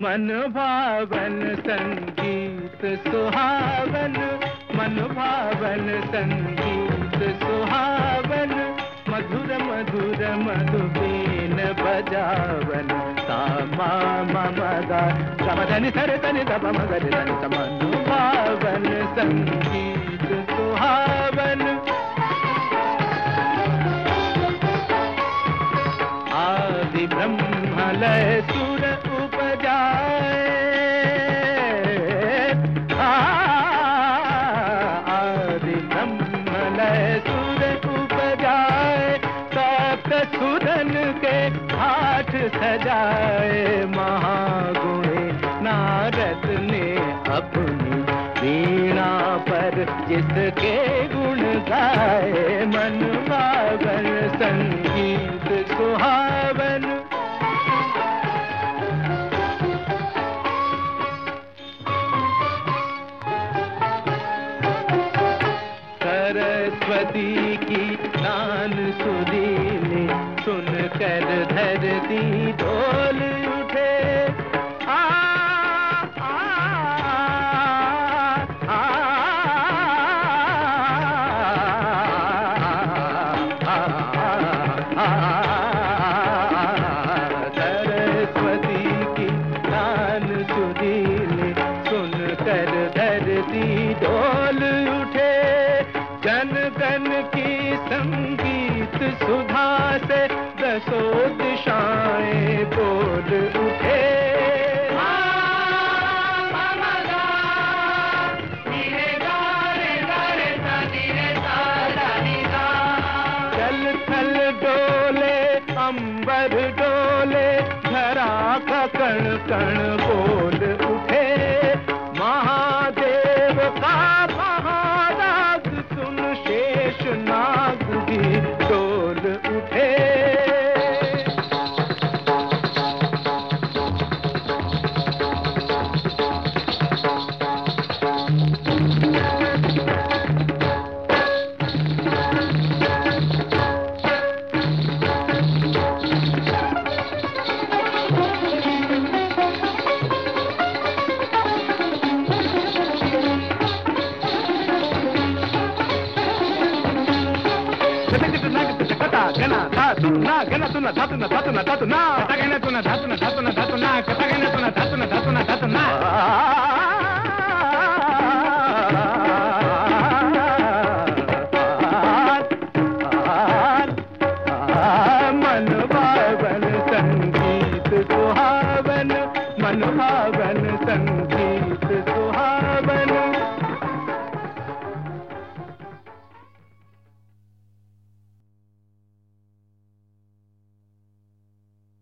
मन भावन संगीत सुहावन, मन भावन संगीत सुहावन, मधुर मधुर मधुबीन बजावन, सामा ममगा गमधनि सरतनि दप मगरि धनि स। मन भावन संगीत सुहावन, आदि ब्रह्म लय सुर उपजाए, आदि ब्रह्म लय सुर उपजाए, सप्त सुरन के हाथ सजाए, महागुणी नारद ने अपनी वीणा पर जिसके गुण गाए, मन भावन संगीत सुहावन। सरस्वती की नान सुरीली सुनकर धरती डोल उठे, सरस्वती की नान सुरीली सुनकर धरती डोल उठे, जन गण की संगीत सुधा से दसों दिशाएं बोल उठे। जल थल डोले अंबर डोले, धरा का कण कण बोल उठे, महादेव का महाराग सुन शेष नाग भी डोल उठे। गना धातु ना गना तुना धातु ना धातु ना धातु ना कथा गना तुना धातु ना धातु ना धातु ना कथा गना तुना धातु ना धातु ना धातु ना।